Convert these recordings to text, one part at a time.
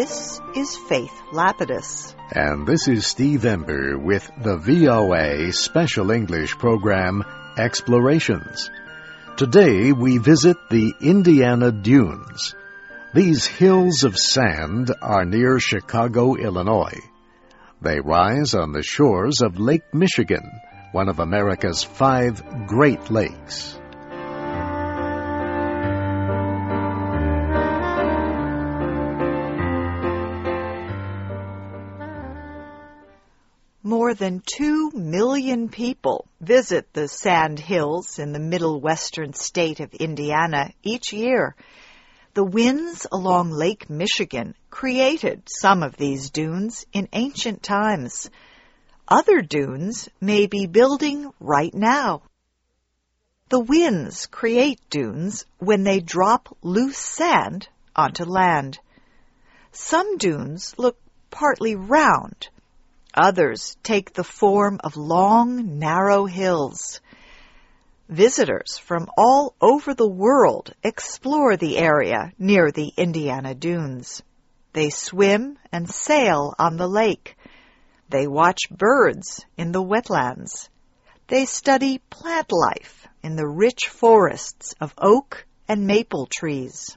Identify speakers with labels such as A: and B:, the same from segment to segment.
A: This is Faith Lapidus.
B: And this is Steve Ember with the VOA Special English program, Explorations. Today we visit the Indiana Dunes. These hills of sand are near Chicago, Illinois. They rise on the shores of Lake Michigan, one of America's 5 Great Lakes.
A: More than 2 million people visit the sand hills in the middle western state of Indiana each year. The winds along Lake Michigan created some of these dunes in ancient times. Other dunes may be building right now. The winds create dunes when they drop loose sand onto land. Some dunes look partly round. Others take the form of long, narrow hills. Visitors from all over the world explore the area near the Indiana Dunes. They swim and sail on the lake. They watch birds in the wetlands. They study plant life in the rich forests of oak and maple trees.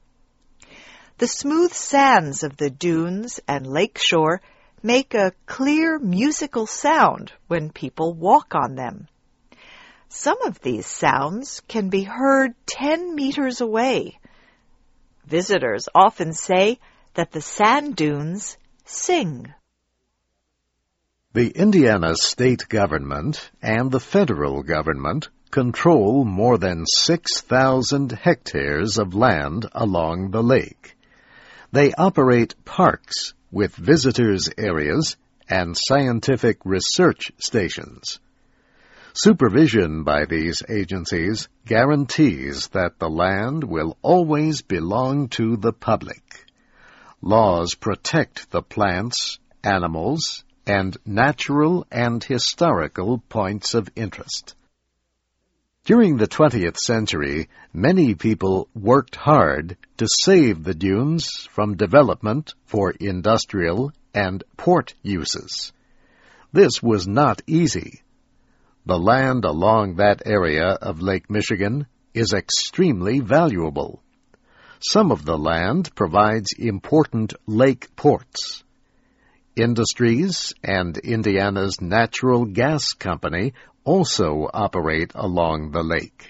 A: The smooth sands of the dunes and lakeshore make a clear musical sound when people walk on them. Some of these sounds can be heard 10 meters away. Visitors often say that the sand dunes sing.
B: The Indiana state government and the federal government control more than 6,000 hectares of land along the lake. They operate parks with visitors' areas and scientific research stations. Supervision by these agencies guarantees that the land will always belong to the public. Laws protect the plants, animals, and natural and historical points of interest. During the 20th century, many people worked hard to save the dunes from development for industrial and port uses. This was not easy. The land along that area of Lake Michigan is extremely valuable. Some of the land provides important lake ports. Industries and Indiana's natural gas company also operate along the lake.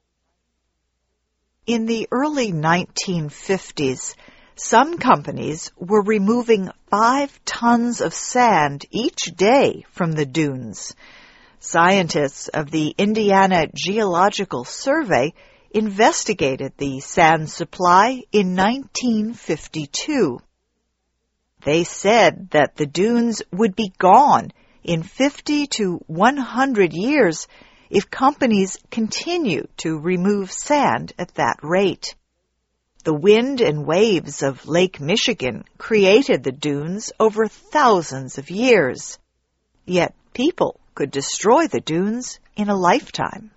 A: In the early 1950s, some companies were removing 5 tons of sand each day from the dunes. Scientists of the Indiana Geological Survey investigated the sand supply in 1952. They said that the dunes would be gone in 50 to 100 years if companies continue to remove sand at that rate. The wind and waves of Lake Michigan created the dunes over thousands of years. Yet people could destroy the dunes in a lifetime.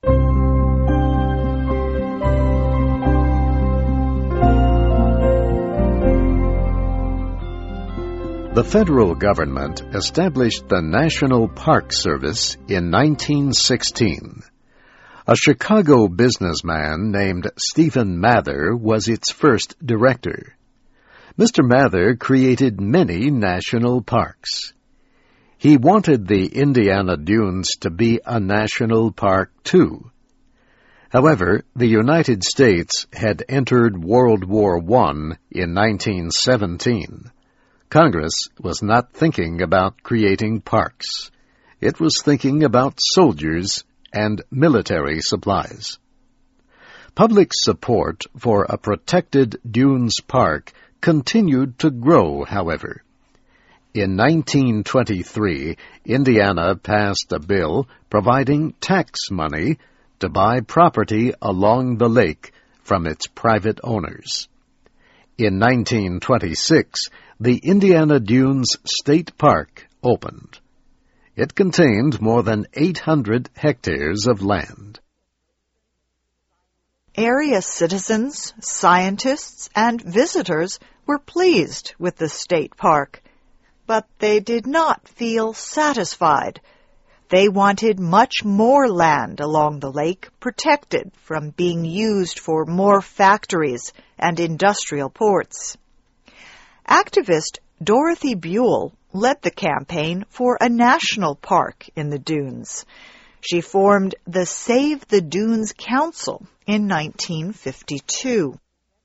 B: The federal government established the National Park Service in 1916. A Chicago businessman named Stephen Mather was its first director. Mr. Mather created many national parks. He wanted the Indiana Dunes to be a national park too. However, the United States had entered World War I in 1917. Congress was not thinking about creating parks. It was thinking about soldiers and military supplies. Public support for a protected dunes park continued to grow, however. In 1923, Indiana passed a bill providing tax money to buy property along the lake from its private owners. In 1926, the Indiana Dunes State Park opened. It contained more than 800 hectares of land.
A: Area citizens, scientists, and visitors were pleased with the state park, but they did not feel satisfied. They wanted much more land along the lake protected from being used for more factories and industrial ports. Activist Dorothy Buell led the campaign for a national park in the dunes. She formed the Save the Dunes Council in 1952.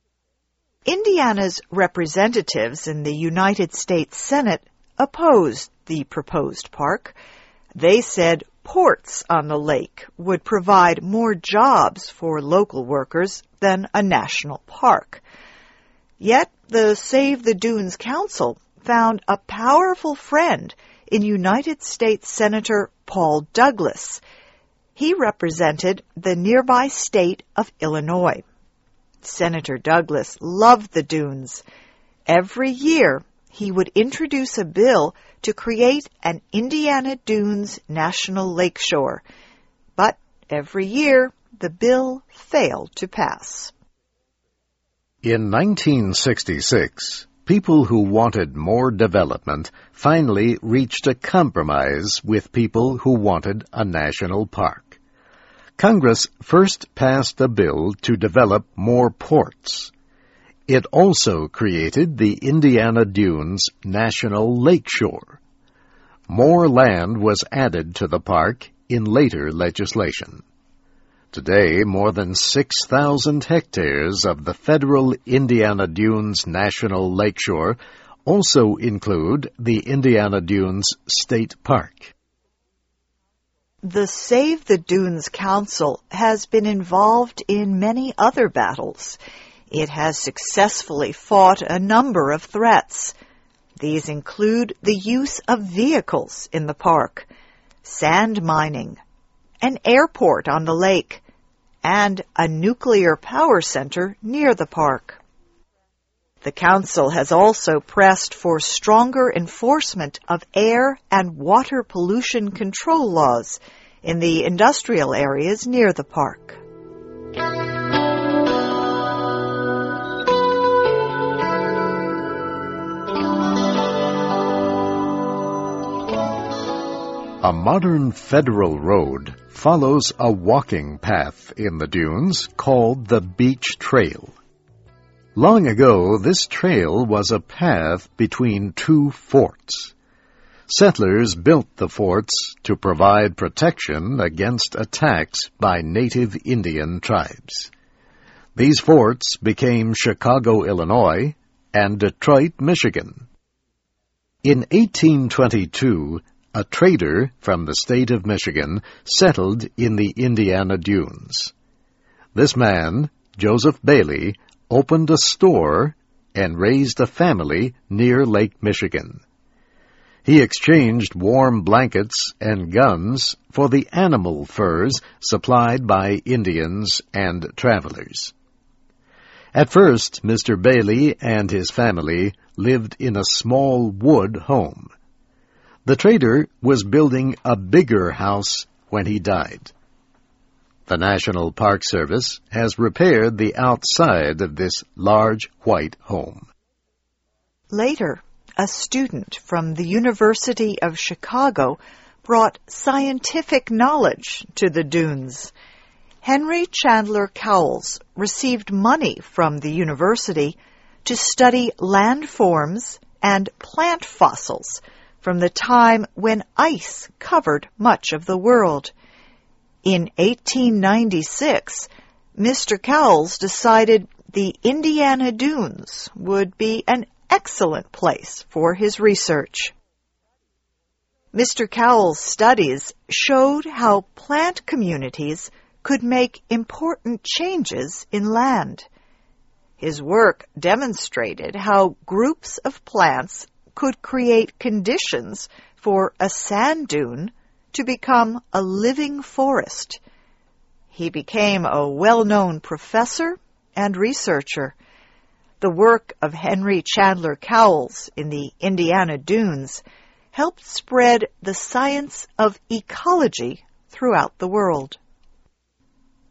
A: Indiana's representatives in the United States Senate opposed the proposed park. They said ports on the lake would provide more jobs for local workers than a national park. Yet the Save the Dunes Council found a powerful friend in United States Senator Paul Douglas. He represented the nearby state of Illinois. Senator Douglas loved the dunes. Every year, he would introduce a bill to create an Indiana Dunes National Lakeshore. But every year, the bill failed to pass.
B: In 1966, people who wanted more development finally reached a compromise with people who wanted a national park. Congress first passed a bill to develop more ports. It also created the Indiana Dunes National Lakeshore. More land was added to the park in later legislation. Today, more than 6,000 hectares of the federal Indiana Dunes National Lakeshore also include the Indiana Dunes State Park.
A: The Save the Dunes Council has been involved in many other battles. It has successfully fought a number of threats. These include the use of vehicles in the park, sand mining, an airport on the lake, and a nuclear power center near the park. The Council has also pressed for stronger enforcement of air and water pollution control laws in the industrial areas near the park.
B: A modern federal road follows a walking path in the dunes called the Beach Trail. Long ago, this trail was a path between two forts. Settlers built the forts to provide protection against attacks by native Indian tribes. These forts became Chicago, Illinois, and Detroit, Michigan. In 1822, a trader from the state of Michigan settled in the Indiana Dunes. This man, Joseph Bailey, opened a store and raised a family near Lake Michigan. He exchanged warm blankets and guns for the animal furs supplied by Indians and travelers. At first, Mr. Bailey and his family lived in a small wood home. The trader was building a bigger house when he died. The National Park Service has repaired the outside of this large white home.
A: Later, a student from the University of Chicago brought scientific knowledge to the dunes. Henry Chandler Cowles received money from the university to study landforms and plant fossils from the time when ice covered much of the world. In 1896, Mr. Cowles decided the Indiana Dunes would be an excellent place for his research. Mr. Cowles' studies showed how plant communities could make important changes in land. His work demonstrated how groups of plants could create conditions for a sand dune to become a living forest. He became a well-known professor and researcher. The work of Henry Chandler Cowles in the Indiana Dunes helped spread the science of ecology throughout the world.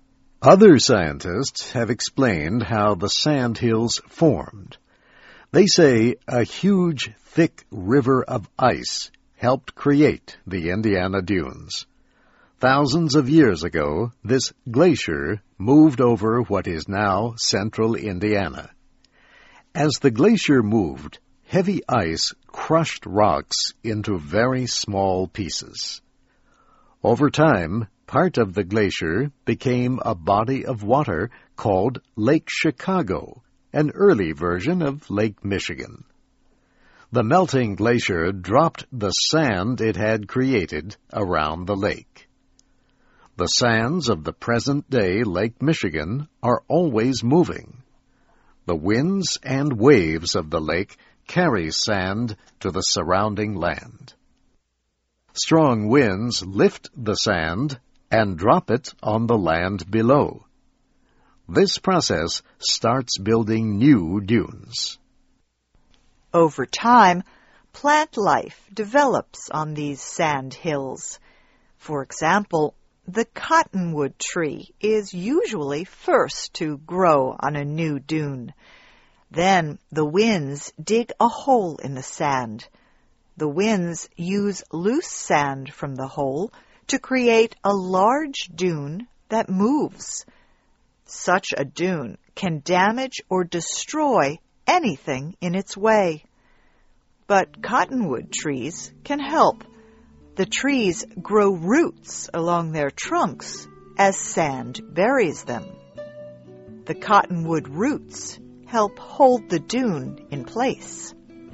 B: Other scientists have explained how the sandhills formed. They say a huge, thick river of ice helped create the Indiana Dunes. Thousands of years ago, this glacier moved over what is now central Indiana. As the glacier moved, heavy ice crushed rocks into very small pieces. Over time, part of the glacier became a body of water called Lake Chicago, an early version of Lake Michigan. The melting glacier dropped the sand it had created around the lake. The sands of the present-day Lake Michigan are always moving. The winds and waves of the lake carry sand to the surrounding land. Strong winds lift the sand and drop it on the land below. This process starts building new dunes.
A: Over time, plant life develops on these sand hills. For example, the cottonwood tree is usually first to grow on a new dune. Then the winds dig a hole in the sand. The winds use loose sand from the hole to create a large dune that moves. Such a dune can damage or destroy anything in its way. But cottonwood trees can help. The trees grow roots along their trunks as sand buries them. The cottonwood roots help hold the dune in place.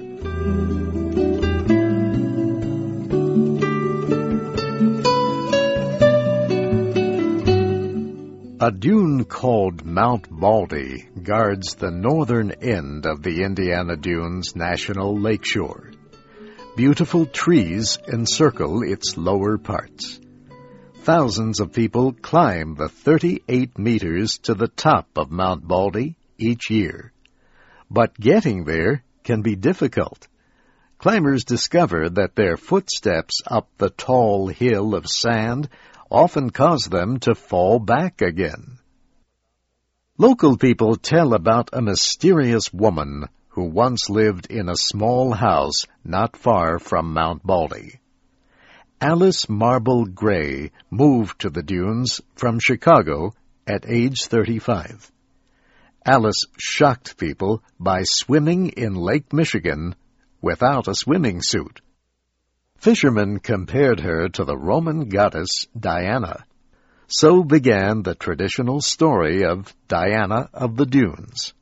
B: A dune called Mount Baldy guards the northern end of the Indiana Dunes National Lakeshore. Beautiful trees encircle its lower parts. Thousands of people climb the 38 meters to the top of Mount Baldy each year. But getting there can be difficult. Climbers discover that their footsteps up the tall hill of sand often cause them to fall back again. Local people tell about a mysterious woman who once lived in a small house not far from Mount Baldy. Alice Marble Gray moved to the dunes from Chicago at age 35. Alice shocked people by swimming in Lake Michigan without a swimming suit. Fishermen compared her to the Roman goddess Diana. So began the traditional story of Diana of the Dunes.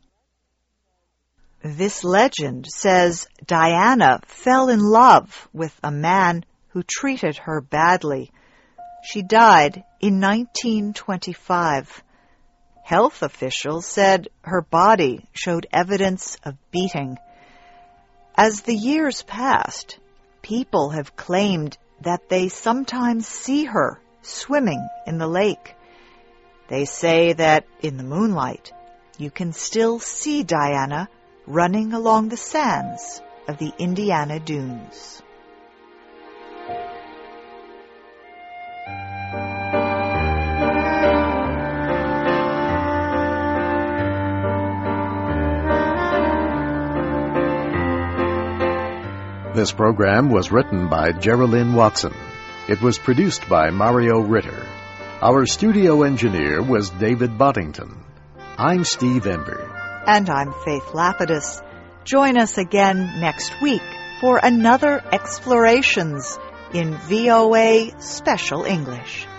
A: This legend says Diana fell in love with a man who treated her badly. She died in 1925. Health officials said her body showed evidence of beating. As the years passed, people have claimed that they sometimes see her swimming in the lake. They say that in the moonlight, you can still see Diana running along the sands of the Indiana Dunes.
B: This program was written by Geraldine Watson. It was produced by Mario Ritter. Our studio engineer was David Boddington. I'm Steve Ember.
A: And I'm Faith Lapidus. Join us again next week for another Explorations in VOA Special English.